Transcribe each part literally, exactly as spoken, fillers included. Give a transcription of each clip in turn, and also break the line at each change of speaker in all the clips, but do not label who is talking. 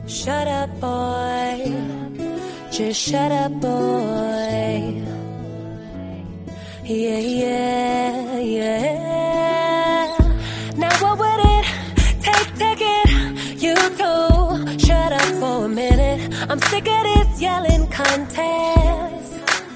Shut up, boy. Just shut up, boy. Yeah, yeah, yeah. Now what would it take to get you to shut up for a minute? I'm sick of this yelling contest.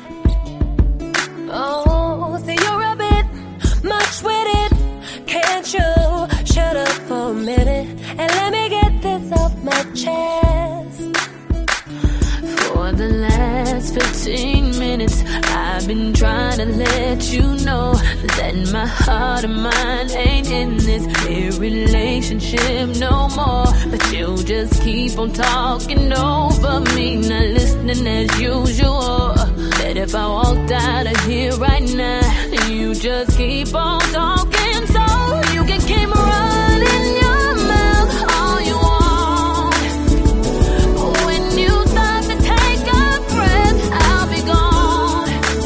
Oh, see you're a bit much with it. Can't you shut up for a minute and let me get this off my chest?
For the last fifteen minutes, I've been trying to let you know that my heart and mind ain't in this here relationship no more. But you just keep on talking over me, not listening as usual. That if I walked out of here right now, you just keep on talking so you can keep running your mouth all you want. When you start to take a breath, I'll be gone.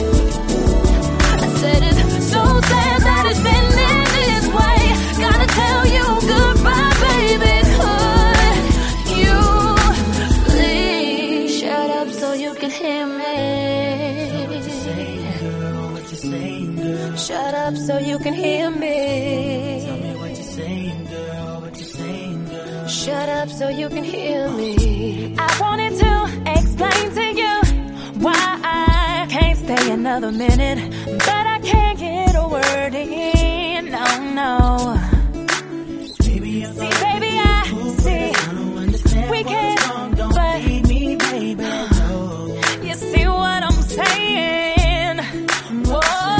I said it's so sad that it's ending this way. Gotta tell you goodbye, baby. Could you please shut up so you can hear me?
Shut up so you can hear me.
Tell me what you're saying, girl, what you're saying, girl.
Shut up so you can hear me. I wanted to explain to you why I can't stay another minute, but I can't get a word in. No, no.
Baby, I'm
See, baby, I see.
I don't understand
We
what's
can't,
wrong. Don't
but
leave me, baby. No.
you see what I'm saying? Whoa.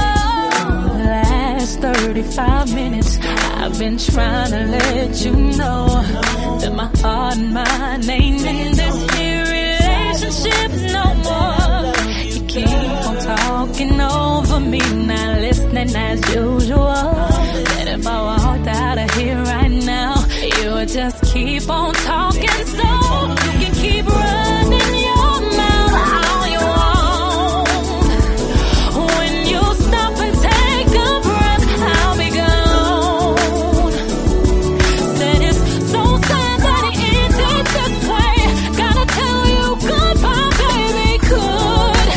thirty-five minutes, I've been trying to let you know that my heart and mind ain't in this here relationship no more. You keep on talking over me, not listening as usual. That if I walked out of here right now, you would just keep on talking so you can keep running your mouth all you want. When you stop and take a breath, I'll be gone. Said it's so sad that it ended this way. Gotta tell you goodbye, baby. Could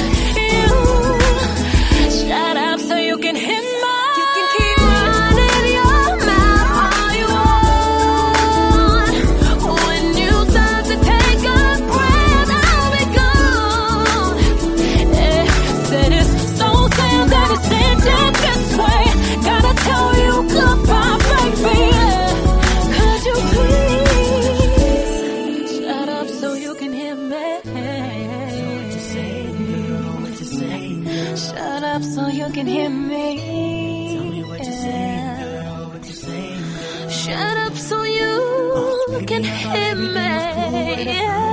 you shut up so you can hear me?
You can keep running your mouth all you want.
When you start to take a breath, I'll be gone. Yeah, said it's so sad that it's ended this way. Gotta tell you goodbye, baby. Could you please shut up so you can hear me?
What you saying, girl, what you saying, girl.
Shut up so you can hear me.
Tell me what you're saying, girl, what you saying, girl.
Shut up so you can hear me.